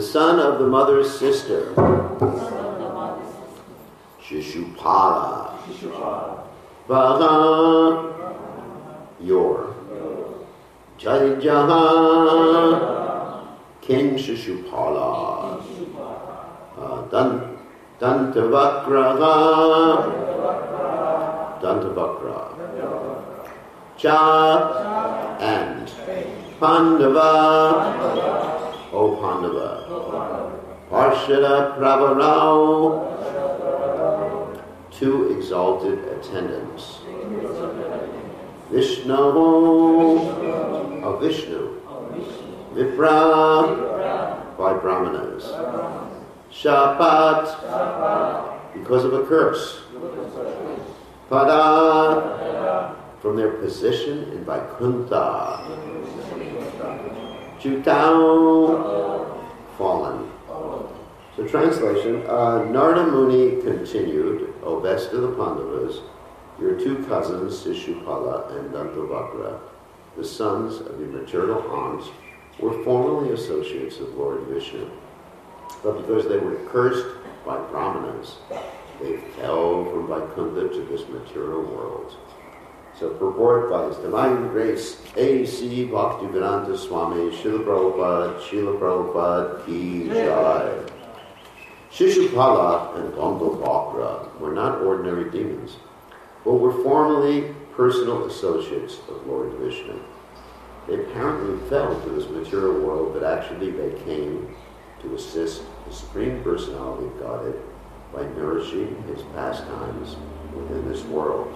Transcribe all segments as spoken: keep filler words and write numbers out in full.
the son of the mother's sister, Shishupala, Vaha, your, Jaijaha, King Shishupala, uh, Dan, Dantavakraha, Dantavakra, Cha, and Pandava, O Pandava, Parshada Pravarao, two exalted attendants, Vishnu, of Vishnu, Vipra, by Brahmanas, Shapat, because of a curse, Pada, from their position in Vaikuntha, Jutao, fallen. So translation, uh, Narada Muni continued, O best of the Pandavas, your two cousins, Shishupala and Dantavakra, the sons of your maternal aunts, were formerly associates of Lord Vishnu. But because they were cursed by Brahmanas, they fell from Vaikuntha to this material world. So purport by His Divine Grace, A C Bhaktivedanta Swami, Srila Prabhupada, Srila Prabhupada, Ki Jai. Shishupala and Dantavakra were not ordinary demons, but were formerly personal associates of Lord Vishnu. They apparently fell to this material world, but actually they came to assist the Supreme Personality of Godhead by nourishing His pastimes within this world.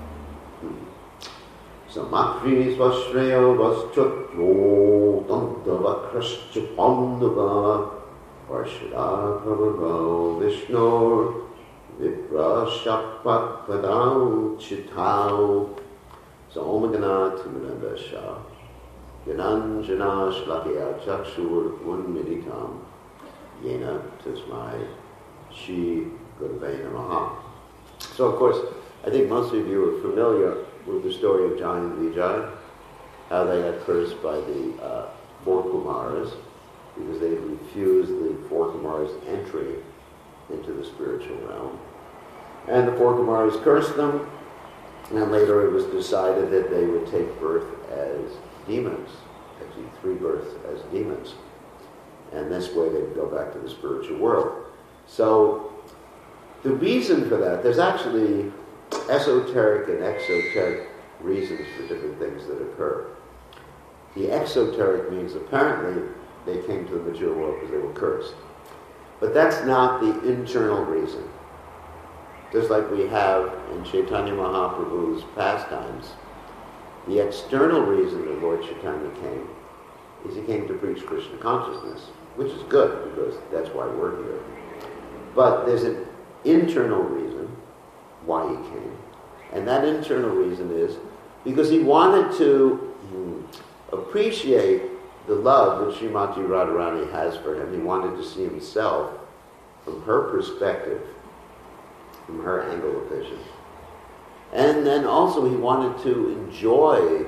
Samakri svashreyo vaschatro dantavakrascha pandava Parshada Prabhavo Vishnor Vipra Shapat Padau Chitau. So Omagana Timanandasha Yananjana Shlakya Chakshur Unmidikam Yena Tasmai Shi Gurve Namaha. So of course, I think most of you are familiar with the story of Jai and Vijay, how they got cursed by the uh, four Kumaras, because they refused the four Kumaras' entry into the spiritual realm. And the four Kumaras cursed them, and later it was decided that they would take birth as demons, actually three births as demons. And this way they would go back to the spiritual world. So the reason for that, there's actually esoteric and exoteric reasons for different things that occur. The exoteric means apparently they came to the material world because they were cursed. But that's not the internal reason. Just like we have in Chaitanya Mahaprabhu's pastimes, the external reason that Lord Chaitanya came is he came to preach Krishna consciousness, which is good because that's why we're here. But there's an internal reason why he came. And that internal reason is because he wanted to hmm, appreciate the love that Srimati Radharani has for him. He wanted to see himself from her perspective, from her angle of vision. And then also he wanted to enjoy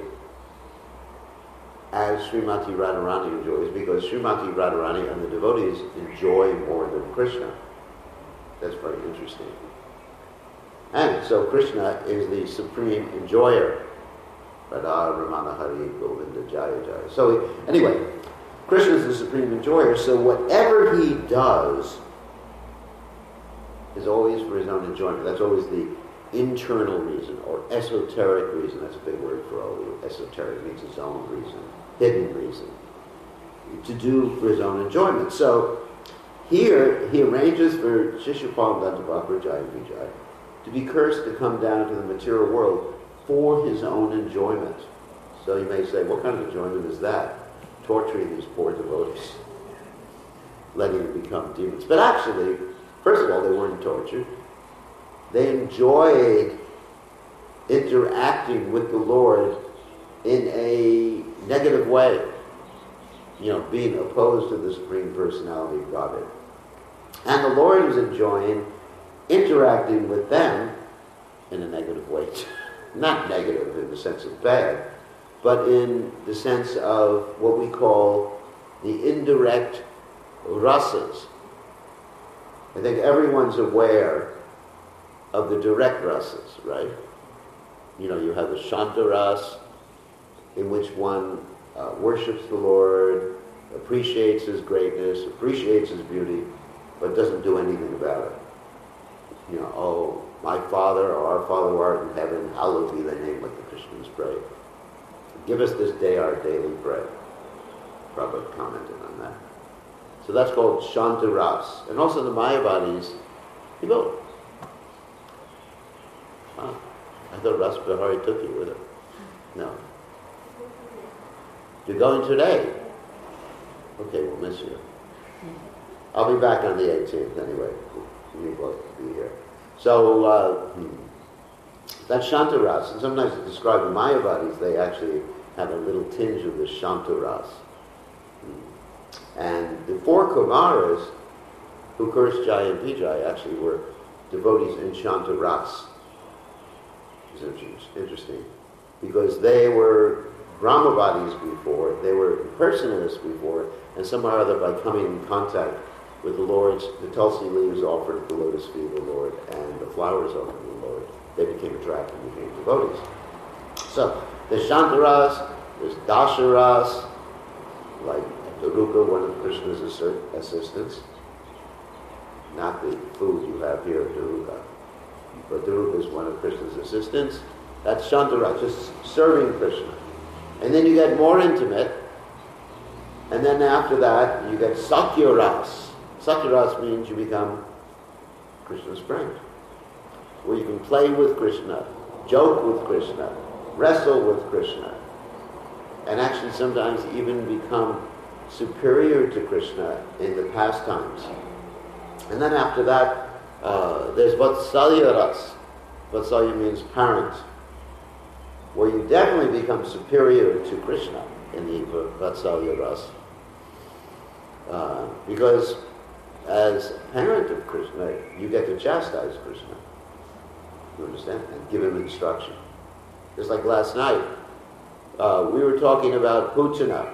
as Srimati Radharani enjoys, because Srimati Radharani and the devotees enjoy more than Krishna. That's very interesting. And so Krishna is the supreme enjoyer. Radha Ramana Hari Govinda Jaya Jaya. So anyway, Krishna is the supreme enjoyer, so whatever he does is always for his own enjoyment. That's always the internal reason, or esoteric reason. That's a big word for all of you. Esoteric means his own reason, hidden reason, to do for his own enjoyment. So here he arranges for Shishupala and Dantavakra, Jai and Vijay, to be cursed to come down to the material world for his own enjoyment. So you may say, what kind of enjoyment is that? Torturing these poor devotees, letting them become demons. But actually, first of all, they weren't tortured. They enjoyed interacting with the Lord in a negative way, you know, being opposed to the Supreme Personality of Godhead. And the Lord was enjoying interacting with them in a negative way. Not negative in the sense of bad, but in the sense of what we call the indirect rasas. I think everyone's aware of the direct rasas, right? You know, you have the Shanta ras, in which one uh, worships the Lord, appreciates His greatness, appreciates His beauty, but doesn't do anything about it. You know, oh, my Father, or our Father who art in heaven, hallowed be thy name, like the Christians pray. Give us this day our daily bread. Prabhupada commented on that. So that's called Shanta ras. And also the Mayavadis, you know, oh, I thought Ras Bihari took you with it. No. You're going today? Okay, we'll miss you. I'll be back on the eighteenth anyway. You both be here. So, uh, hmm. that's Shanta ras. And sometimes to describe the Mayavadis, they actually have a little tinge of the Shanta ras. Hmm. And the four Kumaras who cursed Jai and Vijay actually were devotees in Shanta ras. It's interesting. Because they were Brahmavadis before, they were impersonalists before, and somehow or other by coming in contact with the Lord's, the Tulsi leaves offered at the lotus feet of the Lord, and the flowers offered to the Lord, they became attracted and became devotees. So, there's Shantaras, there's Dasharas, like Daruka, one of Krishna's assistants. Not the food you have here at Daruka, but Daruka is one of Krishna's assistants. That's Shantaras, just serving Krishna. And then you get more intimate, and then after that you get Sakyaras. Sakyaras means you become Krishna's friend, where you can play with Krishna, joke with Krishna, wrestle with Krishna, and actually sometimes even become superior to Krishna in the pastimes. And then after that, uh, there's Vatsalya ras. Vatsalya means parent, where you definitely become superior to Krishna in the Vatsalya ras. Uh, because as parent of Krishna, you get to chastise Krishna. You understand? And give him instruction. Just like last night, uh, we were talking about Putana.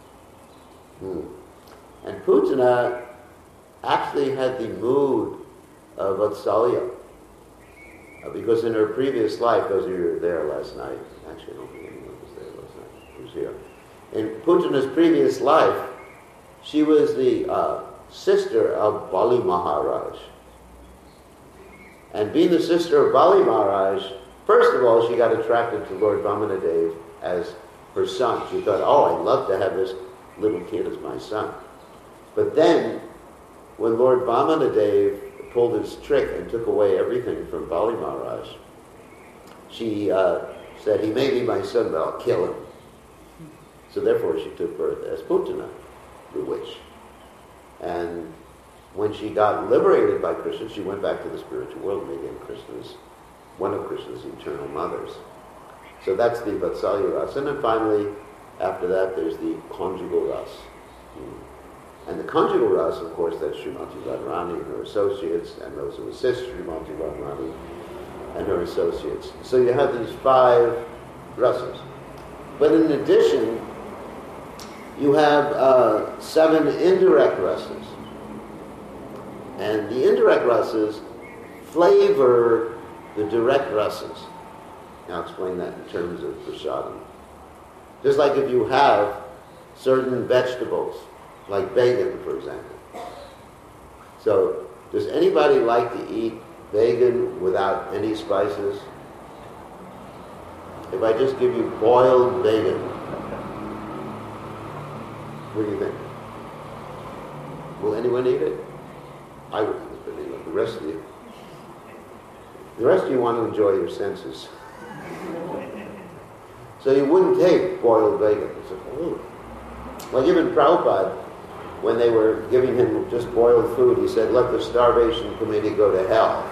Hmm. And Putana actually had the mood of Vatsalya. Uh, because in her previous life, those of you who were there last night, actually I don't think anyone was there last night, who was here. In Putana's previous life, she was the uh, sister of Bali Maharaj. And being the sister of Bali Maharaj, first of all, she got attracted to Lord Vamanadev as her son. She thought, oh, I'd love to have this little kid as my son. But then, when Lord Vamanadev pulled his trick and took away everything from Bali Maharaj, she uh, said, he may be my son, but I'll kill him. So therefore she took birth as Putana, the witch. And when she got liberated by Krishna, she went back to the spiritual world and became Krishna's, one of Krishna's eternal mothers. So that's the Vatsalya ras. And then finally, after that, there's the conjugal ras. And the conjugal ras, of course, that's Srimati Radharani and her associates, and those who assist Srimati Radharani and her associates. So you have these five rasas. But in addition, you have uh, seven indirect rasas. And the indirect rasas flavor the direct rasas. I'll explain that in terms of prasadam. Just like if you have certain vegetables, like bacon, for example. So, does anybody like to eat bacon without any spices? If I just give you boiled bacon, what do you think? Will anyone eat it? I wouldn't, but anyway, the rest of you. The rest of you want to enjoy your senses. So you wouldn't take boiled bacon. It's like, oh. Like even Prabhupada, when they were giving him just boiled food, he said, let the starvation committee go to hell.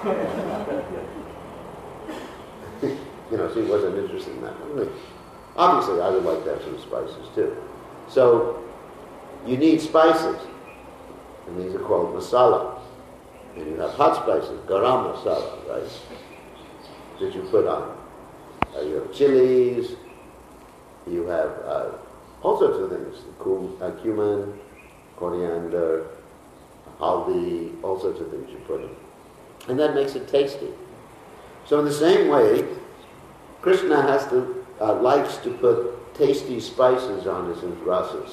You know, so he wasn't interested in that. Obviously, I would like to have some spices too. So, you need spices. And these are called masala. And you have hot spices, garam masala, right? That you put on. Uh, you have chilies. You have uh, all sorts of things. Cum, uh, cumin, coriander, haldi, all sorts of things you put in. And that makes it tasty. So in the same way, Krishna has to, uh, likes to put tasty spices on his rasas.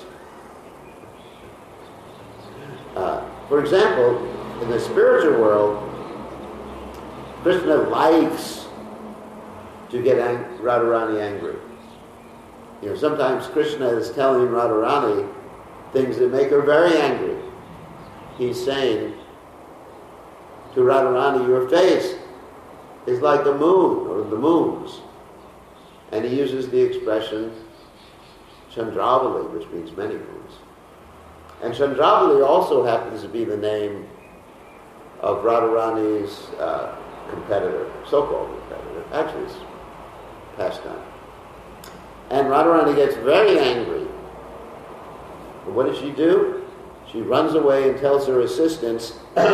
Uh, for example, in the spiritual world, Krishna likes to get ang- Radharani angry. You know, sometimes Krishna is telling Radharani things that make her very angry. He's saying to Radharani, your face is like the moon or the moons. And he uses the expression Chandravali, which means many moons. And Chandravali also happens to be the name of Radharani's uh, competitor, so-called competitor. Actually, it's pastime. And Radharani gets very angry. But what does she do? She runs away and tells her assistants,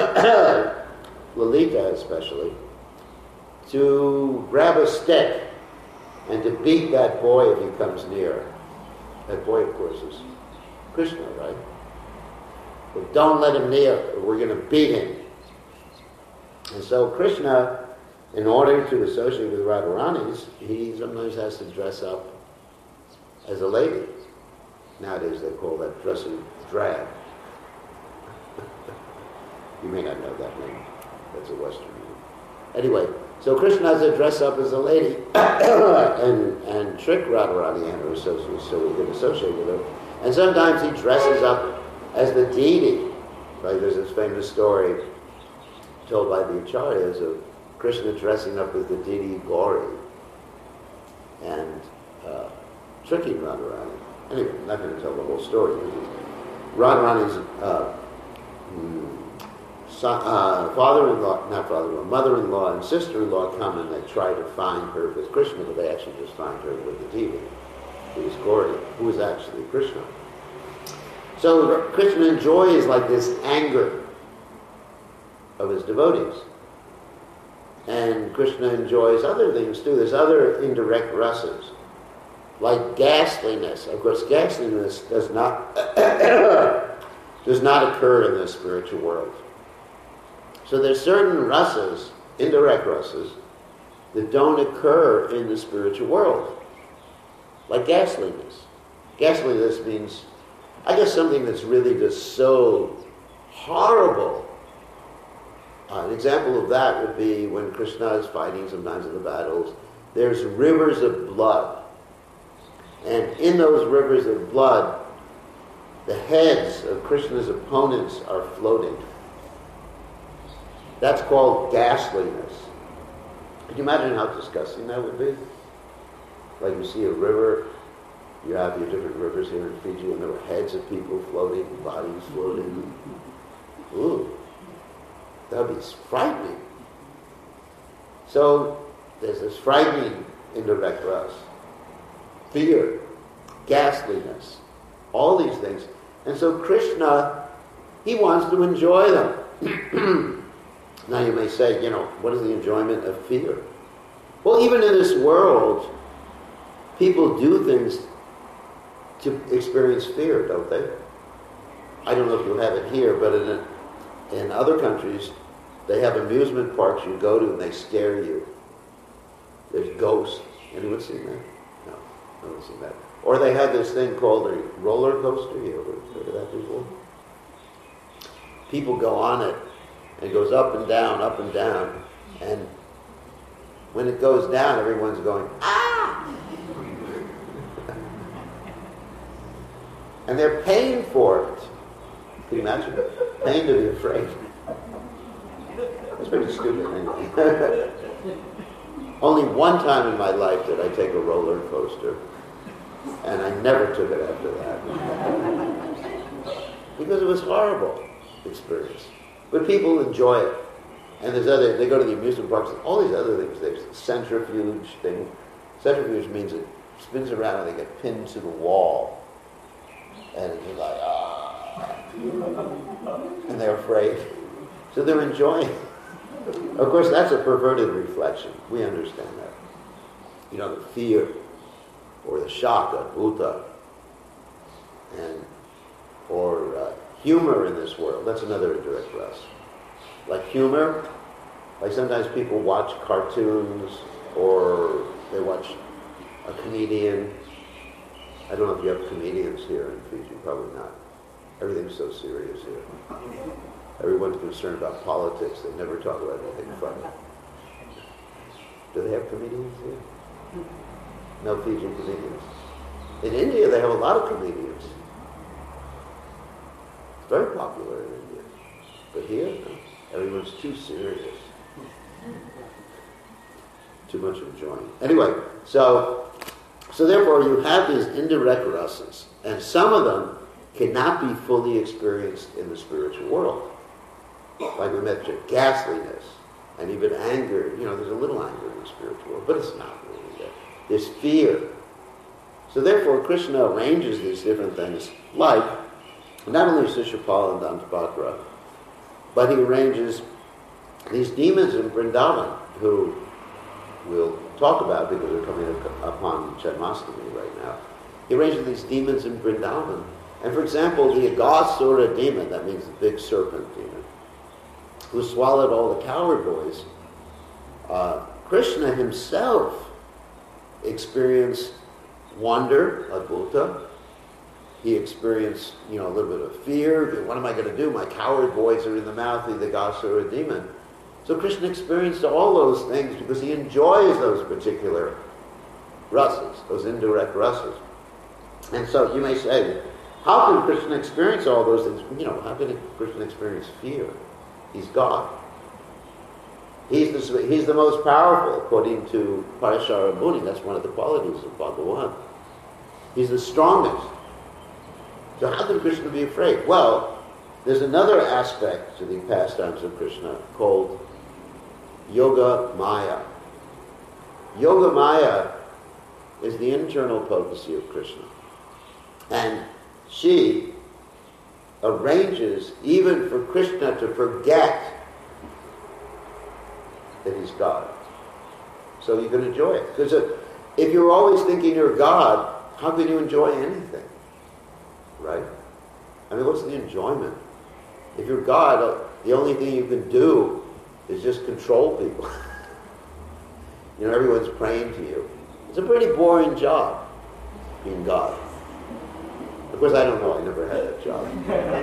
Lalita especially, to grab a stick and to beat that boy if he comes near. That boy, of course, is Krishna, right? But don't let him near, or we're going to beat him. And so Krishna, in order to associate with Radharani's, he sometimes has to dress up as a lady. Nowadays they call that dressing drag. You may not know that name. That's a Western name. Anyway, so Krishna has to dress up as a lady and, and trick Radharani and her associates so we can associate with her. And sometimes he dresses up as the deity. Like there's this famous story told by the Acharyas of Krishna dressing up as the deity Gauri and uh, tricking Radharani. Anyway, I'm not going to tell the whole story. Radharani's uh, son, uh, father-in-law, not father-in-law, mother-in-law and sister-in-law come and they try to find her with Krishna, but they actually just find her with the deity, who is Gauri, who is actually Krishna. So Krishna enjoys like this anger of his devotees. And Krishna enjoys other things too. There's other indirect rasas, like ghastliness. Of course, ghastliness does not does not occur in the spiritual world. So there's certain rasas, indirect rasas, that don't occur in the spiritual world, like ghastliness. Ghastliness means, I guess, something that's really just so horrible. Uh, an example of that would be when Krishna is fighting sometimes in the battles. There's rivers of blood. And in those rivers of blood, the heads of Krishna's opponents are floating. That's called ghastliness. Can you imagine how disgusting that would be? Like you see a river, you have your different rivers here in Fiji, and there are heads of people floating, bodies floating. Ooh. That would be frightening. So there's this frightening indirect rasa. Fear, ghastliness, all these things. And so Krishna, he wants to enjoy them. Now you may say, you know, what is the enjoyment of fear? Well, even in this world, people do things to experience fear, don't they? I don't know if you have it here, but in a, in other countries, they have amusement parks you go to and they scare you. There's ghosts. Anyone seen that? No, no one's seen that. Or they have this thing called a roller coaster. You ever heard of that before? People go on it, and it goes up and down, up and down, and when it goes down, everyone's going, ah! And they're paying for it. Can you imagine? Paying to be afraid. It's pretty stupid anyway. Only one time in my life did I take a roller coaster, and I never took it after that. Because it was a horrible experience. But people enjoy it. And there's other, they go to the amusement parks, and all these other things. There's a centrifuge thing. Centrifuge means it spins around and they get pinned to the wall. And it's like, ah. And they're afraid. So they're enjoying it. Of course, that's a perverted reflection. We understand that. You know, the fear or the shock of Bhuta and or uh, humor in this world, that's another indirect rasa. Like humor, like sometimes people watch cartoons or they watch a comedian. I don't know if you have comedians here in Fiji, probably not. Everything's so serious here. Everyone's concerned about politics. They never talk about anything funny. Do they have comedians here? No Fijian comedians. In India, they have a lot of comedians. It's very popular in India. But here, no. Everyone's too serious. Too much enjoying. Anyway, so so therefore you have these indirect rasas, and some of them cannot be fully experienced in the spiritual world. Like we mentioned, ghastliness, and even anger. You know, there's a little anger in the spiritual world, but it's not really there. There's fear. So therefore, Krishna arranges these different things, like not only Shishupal and Dantapatra, but he arranges these demons in Vrindavan, who we'll talk about because we're coming upon Janmashtami right now. He arranges these demons in Vrindavan. And for example, the Aghasura demon, that means the big serpent demon, who swallowed all the cowherd boys, uh, Krishna himself experienced wonder, adbhuta. He experienced, you know, a little bit of fear. What am I going to do? My cowherd boys are in the mouth of the Aghasura demon. So Krishna experienced all those things because he enjoys those particular rasas, those indirect rasas. And so you may say, how can Krishna experience all those things? You know, how can Krishna experience fear? He's God. He's the, he's the most powerful, according to Parashara Muni. That's one of the qualities of Bhagavan. He's the strongest. So how can Krishna be afraid? Well, there's another aspect to the pastimes of Krishna called Yoga Maya. Yoga Maya is the internal potency of Krishna. And she arranges even for Krishna to forget that he's God. So you can enjoy it. Because if you're always thinking you're God, how can you enjoy anything? Right? I mean, what's the enjoyment? If you're God, the only thing you can do is just control people. You know, everyone's praying to you. It's a pretty boring job, being God. Of course, I don't know. I never had that job.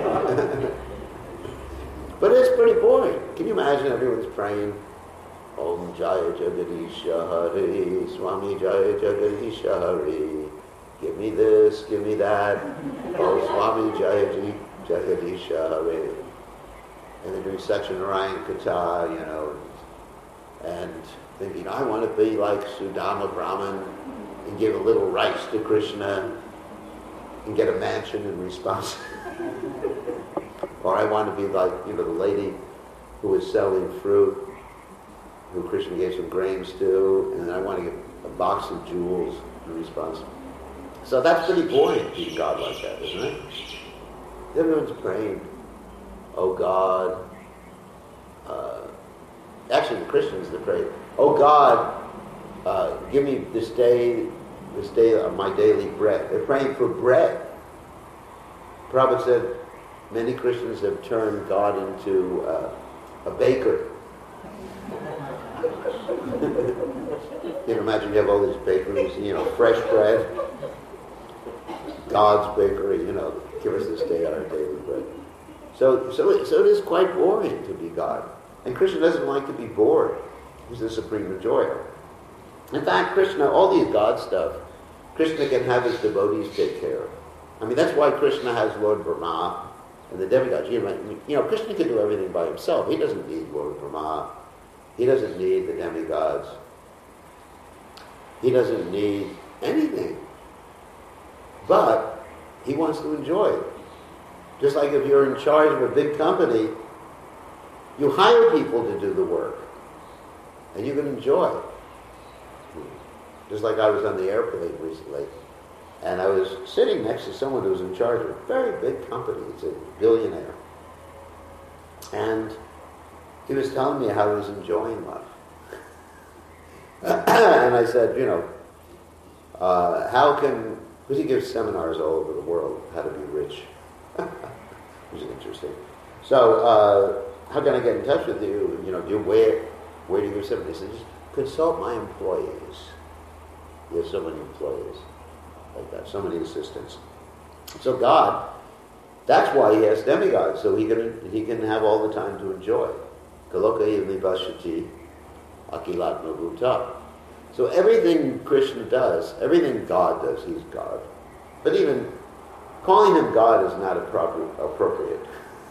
But it's pretty boring. Can you imagine everyone's praying, Om Jaya Jagadisha Hari, Swami Jaya Jagadisha Hari. Give me this, give me that. Oh, Swami Jaya Jagadisha Hari. And they're doing Satyanarayana Katha, you know, and thinking, I want to be like Sudama Brahman and give a little rice to Krishna and get a mansion in response. Or I want to be like, you know, the lady who was selling fruit, who Krishna gave some grains to, and then I want to get a box of jewels in response. So that's pretty boring, being God like that, isn't it? Everyone's praying, oh God. Uh, actually, the Christians, they pray, oh God, uh, give me this day, this day of my daily bread. They're praying for bread. Prabhupada said many Christians have turned God into uh, a baker. You can imagine you have all these bakeries, you know, fresh bread, God's bakery, you know, give us this day our daily bread. So, so, it, so it is quite boring to be God. And Krishna doesn't like to be bored. He's the supreme enjoyer. In fact, Krishna, all these God stuff, Krishna can have his devotees take care of. I mean, that's why Krishna has Lord Brahma and the demigods. You know, Krishna can do everything by himself. He doesn't need Lord Brahma. He doesn't need the demigods. He doesn't need anything. But he wants to enjoy it. Just like if you're in charge of a big company, you hire people to do the work. And you can enjoy it. Just like I was on the airplane recently, and I was sitting next to someone who was in charge of a very big company. It's a billionaire. And he was telling me how he was enjoying life. And I said, you know, uh, how can, because he gives seminars all over the world, how to be rich. which is interesting. So, uh, how can I get in touch with you? You know, do you, where, where do you accept this? Just consult my employees. You have so many employees like that, so many assistants. So God, that's why he has demigods, so he can he can have all the time to enjoy. Kaloka yivli bashati akilat navuta. So everything Krishna does, everything God does, he's God. But even calling him God is not appropriate.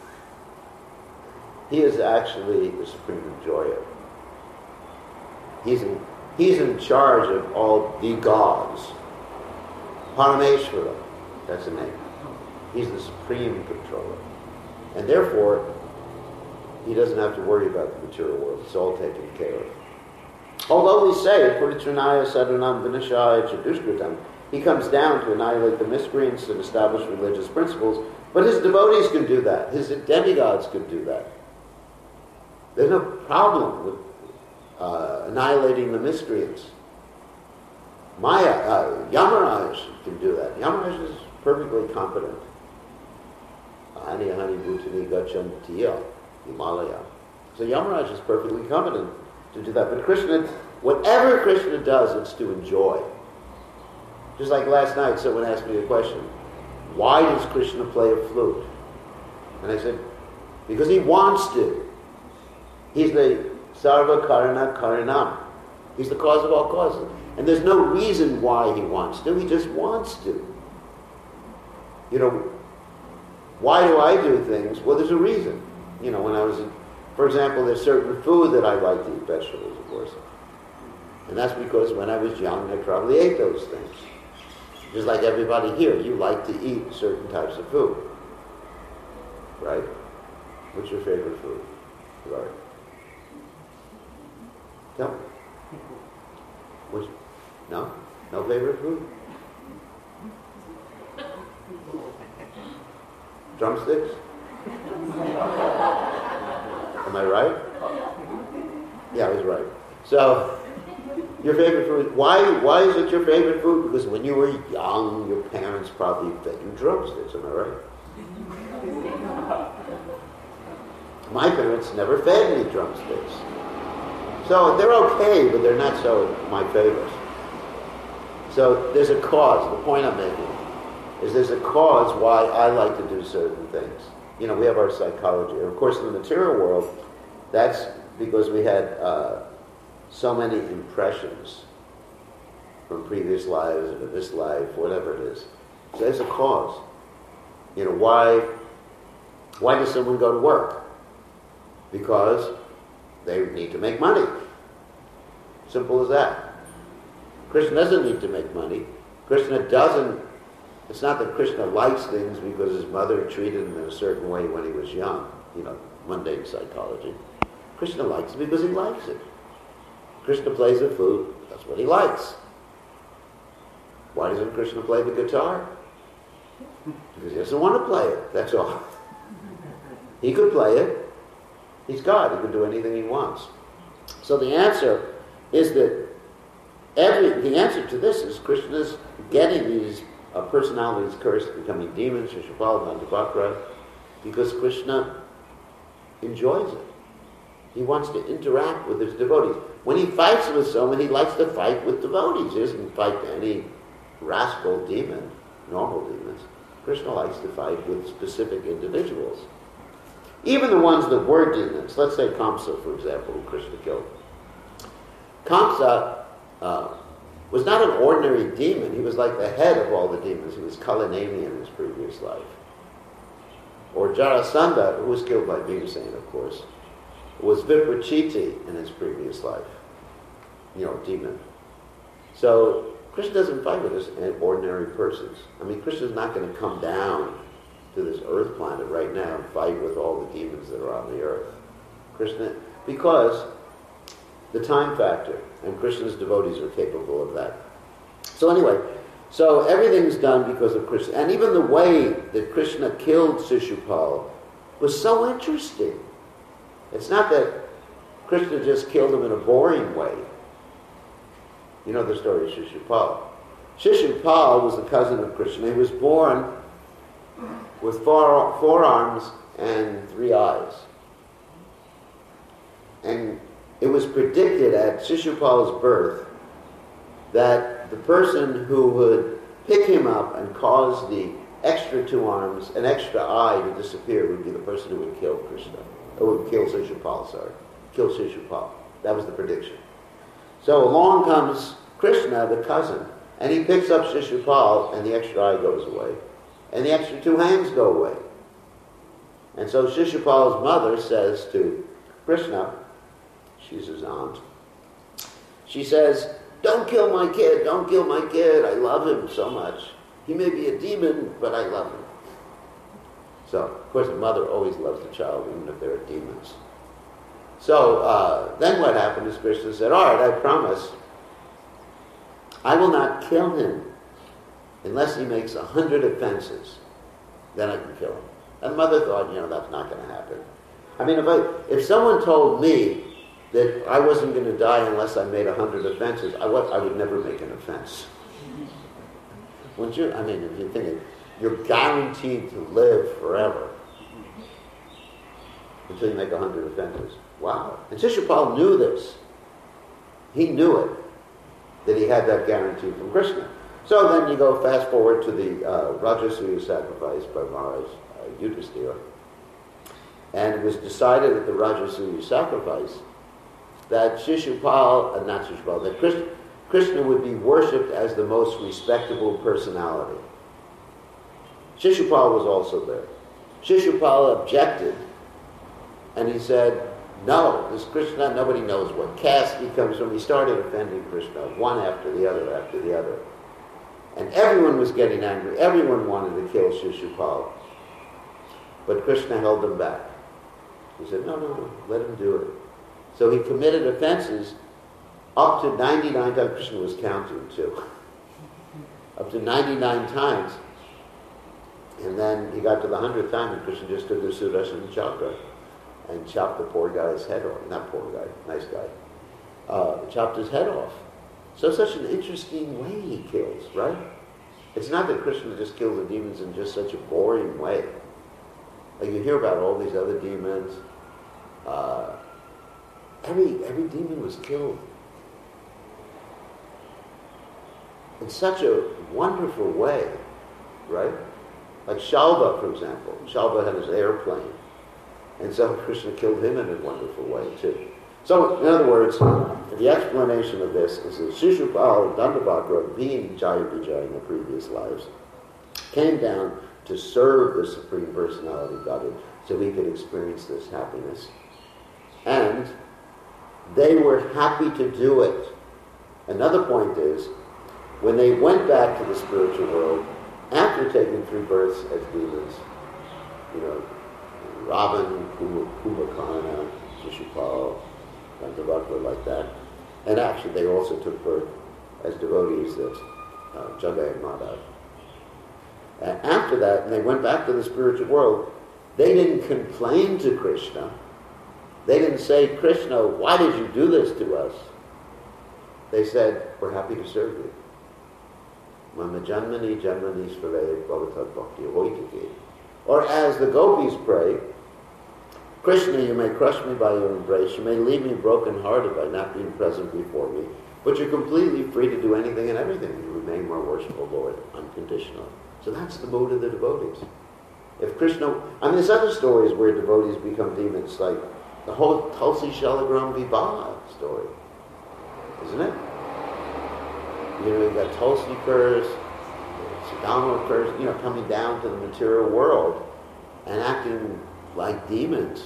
He is actually the supreme enjoyer. He's in, he's in charge of all the gods. Parameshvara, that's the name. He's the supreme controller. And therefore, he doesn't have to worry about the material world. It's all taken care of. Although we say, Puritranaya Sadhanam Vinashaya Chadushkritam, he comes down to annihilate the miscreants and establish religious principles, but his devotees can do that. His demigods can do that. There's no problem with uh, annihilating the miscreants. Maya, uh, Yamaraj can do that. Yamaraj is perfectly competent. Hani Hani Bhutani Gachantiya, Himalaya. So Yamaraj is perfectly competent to do that. But Krishna, whatever Krishna does, it's to enjoy. Just like last night, someone asked me a question. Why does Krishna play a flute? And I said, because he wants to. He's the Sarva Karana Karanam. He's the cause of all causes. And there's no reason why he wants to. He just wants to. You know, why do I do things? Well, there's a reason. You know, when I was, in, for example, there's certain food that I like to eat, vegetables, of course. And that's because when I was young, I probably ate those things. Just like everybody here, you like to eat certain types of food. Right? What's your favorite food? Right. Tell me. What's, no? No favorite food? Drumsticks? Am I right? Yeah, I was right. So, your favorite food, why why is it your favorite food? Because when you were young, your parents probably fed you drumsticks, am I right? My parents never fed me drumsticks. So they're okay, but they're not so my favorite. So there's a cause. The point I'm making is there's a cause why I like to do certain things. You know, we have our psychology. And of course, in the material world, that's because we had uh, so many impressions from previous lives or this life, whatever it is. So there's a cause. You know, why, why does someone go to work? Because they need to make money. Simple as that. Krishna doesn't need to make money. Krishna doesn't, it's not that Krishna likes things because his mother treated him in a certain way when he was young, you know, mundane psychology. Krishna likes it because he likes it. Krishna plays the flute, that's what he likes. Why doesn't Krishna play the guitar? Because he doesn't want to play it, that's all. He could play it. He's God, he can do anything he wants. So the answer is that every the answer to this is Krishna's getting these uh, personalities cursed, becoming demons, Shishupal, Nandabhakra, because Krishna enjoys it. He wants to interact with his devotees. When he fights with someone, he likes to fight with devotees. He doesn't fight any rascal demon, normal demons. Krishna likes to fight with specific individuals. Even the ones that were demons, let's say Kamsa, for example, who Krishna killed. Kamsa uh, was not an ordinary demon. He was like the head of all the demons. He was Kalanemi in his previous life. Or Jarasandha, who was killed by Bhimsena, of course, was Viprachiti in his previous life. You know, demon. So Krishna doesn't fight with us ordinary persons. I mean, Krishna's not going to come down to this earth planet right now and fight with all the demons that are on the earth. Krishna, because the time factor, and Krishna's devotees are capable of that. So anyway, so everything's done because of Krishna. And even the way that Krishna killed Shishupal was so interesting. It's not that Krishna just killed him in a boring way. You know the story of Shishupal. Shishupal was the cousin of Krishna. He was born with four, four arms and three eyes. And it was predicted at Shishupal's birth that the person who would pick him up and cause the extra two arms, an extra eye to disappear would be the person who would kill Krishna. Or would kill Shishupal, sorry. Kill Shishupal. That was the prediction. So along comes Krishna, the cousin, and he picks up Shishupal, and the extra eye goes away. And the extra two hands go away. And so Shishupal's mother says to Krishna, she's his aunt, she says, "Don't kill my kid, don't kill my kid, I love him so much. He may be a demon, but I love him." So, of course, a mother always loves the child, even if there are demons. So, uh, then what happened is Krishna said, "All right, I promise, I will not kill him unless he makes a hundred offenses. Then I can kill him." And the mother thought, you know, that's not going to happen. I mean, if I, if someone told me that I wasn't going to die unless I made a hundred offenses, I would, I would never make an offense. Wouldn't you? I mean, if you think it, you're guaranteed to live forever until you make a hundred offenses. Wow. And Shishupal knew this. He knew it, that he had that guarantee from Krishna. So then you go fast forward to the uh, Rajasuya sacrifice by Maharaj uh, Yudhisthira. And it was decided at the Rajasuya sacrifice that Shishupal, uh, not Shishupal, that Krishna, Krishna would be worshipped as the most respectable personality. Shishupal was also there. Shishupal objected, and he said, "No, this Krishna, nobody knows what caste he comes from." He started offending Krishna, one after the other after the other. And everyone was getting angry. Everyone wanted to kill Shishupal. But Krishna held them back. He said, no, no, no, let him do it. So he committed offenses up to ninety-nine times. Krishna was counting too. Up to ninety-nine times. And then he got to the hundredth time, and Krishna just took the Sudarshan Chakra and chopped the poor guy's head off. Not poor guy, nice guy. Uh, chopped his head off. So such an interesting way he kills, right? It's not that Krishna just kills the demons in just such a boring way. Like you hear about all these other demons. Uh, every every demon was killed in such a wonderful way, right? Like Shalva, for example. Shalva had his airplane. And so Krishna killed him in a wonderful way, too. So, in other words, the explanation of this is that Shishupal Dandabhadra, being Jaya Vijaya in the previous lives, came down to serve the Supreme Personality of Godhead so he could experience this happiness. And they were happy to do it. Another point is, when they went back to the spiritual world, after taking three births as demons, you know, Ravan, Kumbhakarna, Shishupal, Dandabhadra, like that. And actually they also took birth as devotees that uh, Jagai and Madhav. And after that, and they went back to the spiritual world, they didn't complain to Krishna. They didn't say, "Krishna, why did you do this to us?" They said, "We're happy to serve you." Mama janmani janmani svare bhavatad bhakti avoitake. Or as the gopis pray, "Krishna, you may crush me by your embrace, you may leave me broken-hearted by not being present before me, but you're completely free to do anything and everything. You remain my worshipful Lord, unconditionally." So that's the mood of the devotees. If Krishna, I mean, there's other stories where devotees become demons, like the whole Tulsi Shalagram Vivaha story, isn't it? You know, you've got Tulsi curse, Sudama curse, you know, coming down to the material world and acting like demons.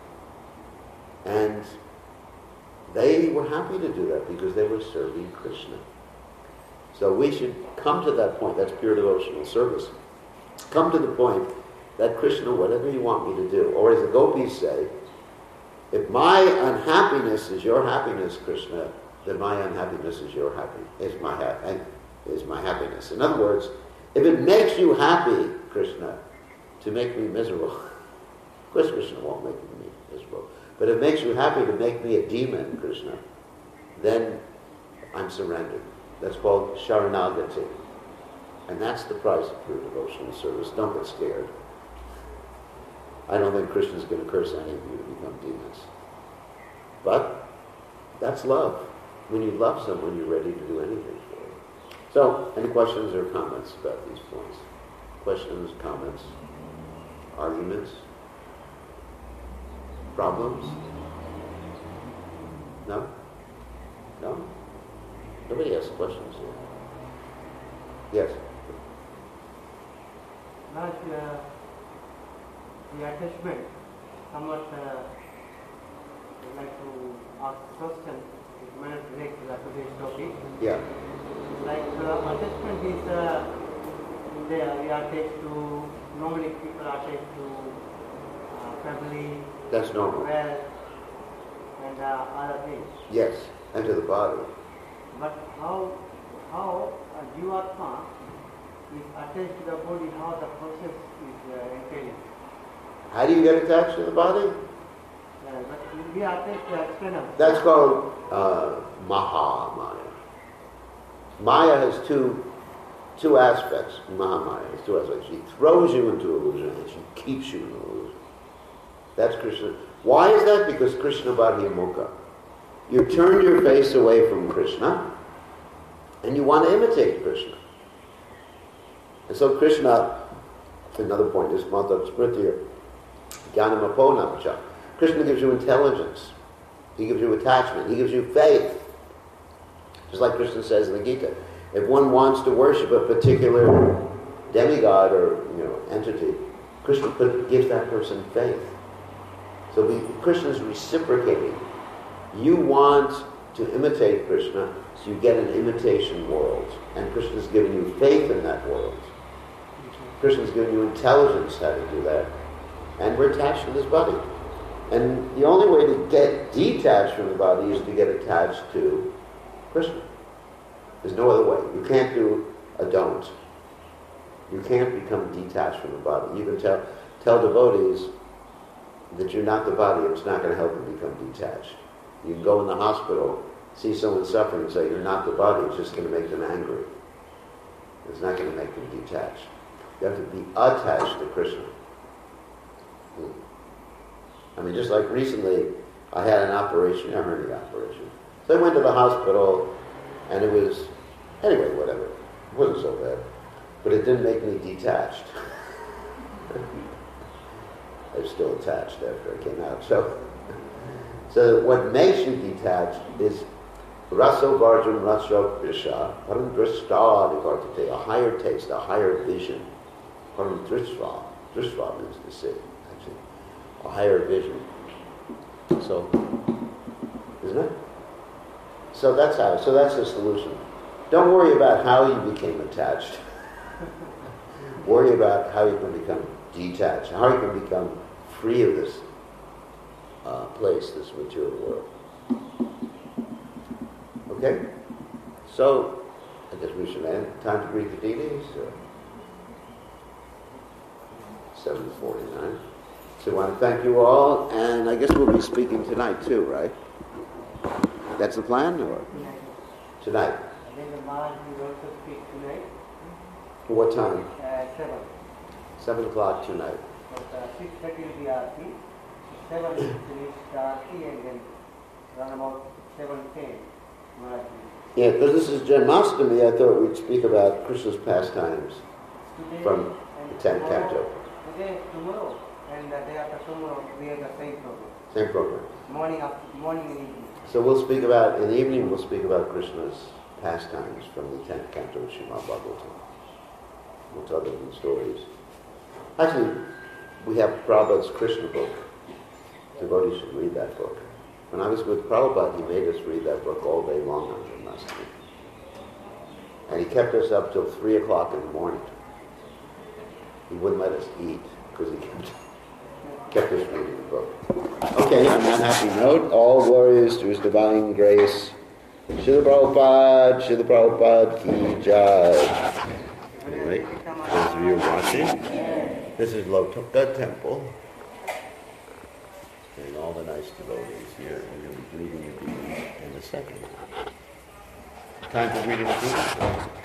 And they were happy to do that because they were serving Krishna. So we should come to that point. That's pure devotional service. Come to the point that Krishna, whatever you want me to do, or as the gopis say, if my unhappiness is your happiness, Krishna, then my unhappiness is your happy is my ha- is my happiness. In other words, if it makes you happy, Krishna, to make me miserable, of course Krishna won't make me miserable, but if it makes you happy to make me a demon, Krishna, then I'm surrendered. That's called Sharanagati. And that's the price of pure devotional service. Don't get scared. I don't think Krishna's going to curse any of you to become demons. But that's love. When you love someone, you're ready to do anything for them. So, any questions or comments about these points? Questions, comments, arguments, problems? No? No? Nobody has questions here. Yes? Like uh, the attachment, somewhat uh, I'd like to ask a question, it may not relate to the today's topic. Yeah. Like uh, attachment is uh, there, we are attached to, normally people are attached to uh, family, That's normal. wealth, and uh, other things. Yes, and to the body. But how, how a Jivatma is attached to the body, how the process is uh, entailed. How do you get attached to the body? Uh, but we are attached to external. That's called uh, Maha Maya. Maya has two two aspects. Maha Maya has two aspects. She throws you into illusion and she keeps you in illusion. That's Krishna. Why is that? Because Krishna Bhadhi Mukha. You turn your face away from Krishna and you want to imitate Krishna. And so Krishna, another point is Mata Smriti, Jnanamaponamcha. Krishna gives you intelligence. He gives you attachment. He gives you faith. Just like Krishna says in the Gita, if one wants to worship a particular demigod or you know entity, Krishna gives that person faith. So we, Krishna is reciprocating. You want to imitate Krishna, so you get an imitation world. And Krishna is giving you faith in that world. Krishna is giving you intelligence how to do that. And we're attached to this body. And the only way to get detached from the body is to get attached to Krishna. There's no other way. You can't do a don't. You can't become detached from the body. You can tell, tell devotees that you're not the body, it's not going to help them become detached. You can go in the hospital, see someone suffering and say, you're not the body, it's just going to make them angry. It's not going to make them detached. You have to be attached to Krishna. Hmm. I mean, just like recently, I had an operation, a hernia operation. So I went to the hospital, and it was, anyway, whatever. It wasn't so bad. But it didn't make me detached. I was still attached after I came out. So, so what makes you detached is raso varjam raso visha, param drishta divartate, a higher taste, a higher vision. Param drishva, drishva means to see, actually. A higher vision. So, isn't it? So that's how, so that's the solution. Don't worry about how you became attached. Worry about how you can become detached, how you can become free of this uh, place, this material world. Okay? So, I guess we should end. Time to greet the deities? seven forty-nine. So I want to thank you all, and I guess we'll be speaking tonight too, right? That's the plan, or? Tonight. And then the Maharaj will also speak tonight. What time? Uh, seven. Seven o'clock tonight. But uh, six thirty will be Aarti. Seven will finish the Aarti, and then around about seven ten, Maharaj will. Yeah, because this is Janmashtami, I thought we'd speak about Krishna's pastimes Today from and the tenth tomorrow- canto. Today, tomorrow, and the day after tomorrow, we have the same program. Same program. Morning, after, morning and evening. So we'll speak about, in the evening we'll speak about Krishna's pastimes from the tenth canto of Srimad Bhagavatam. We'll tell them stories. Actually, we have Prabhupada's Krishna book. Devotees should read that book. When I was with Prabhupada, he made us read that book all day long on Janmashtami. And he kept us up till three o'clock in the morning. He wouldn't let us eat because he kept, kept us reading the book. Okay, on that happy note, all glories to His divine grace. Srila Prabhupada, Srila Prabhupada ki jai. Anyway, those of you watching, this is Lotuka Temple. And all the nice devotees here. We're going to be greeting the demons in a second. Time for greeting the demons.